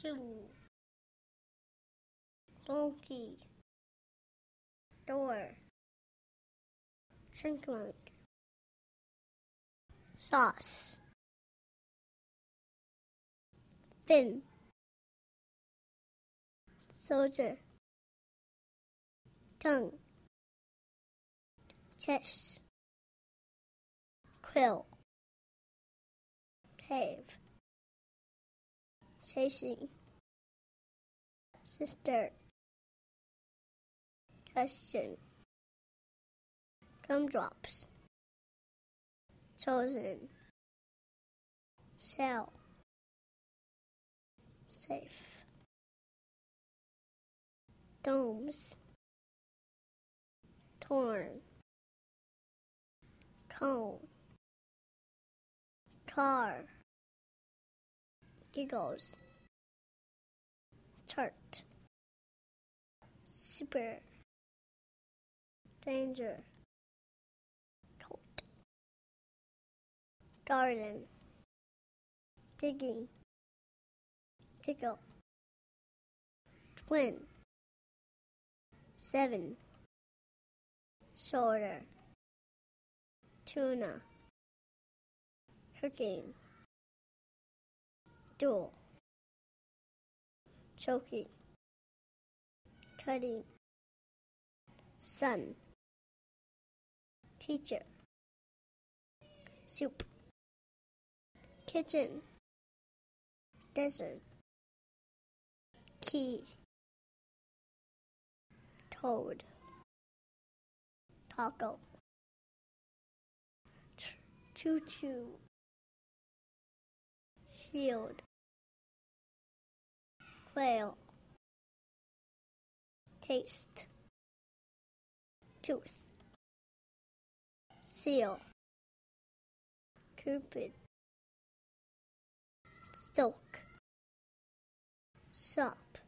shoe, donkey, door, chipmunk, sauce, fin, soldier, tongue, chest, quill, cave, chasing, sister, question, gumdrops, chosen, shell, safe, domes, torn, cone, car, giggles, chart, super, danger, coat, garden, digging, tickle, twin, 7, shoulder, tuna, cooking, duel, choking, cutting, sun, teacher, soup, kitchen, desert, key, toad, taco, choo-choo, shield, quail, taste, tooth, seal, cupid, silk, shop,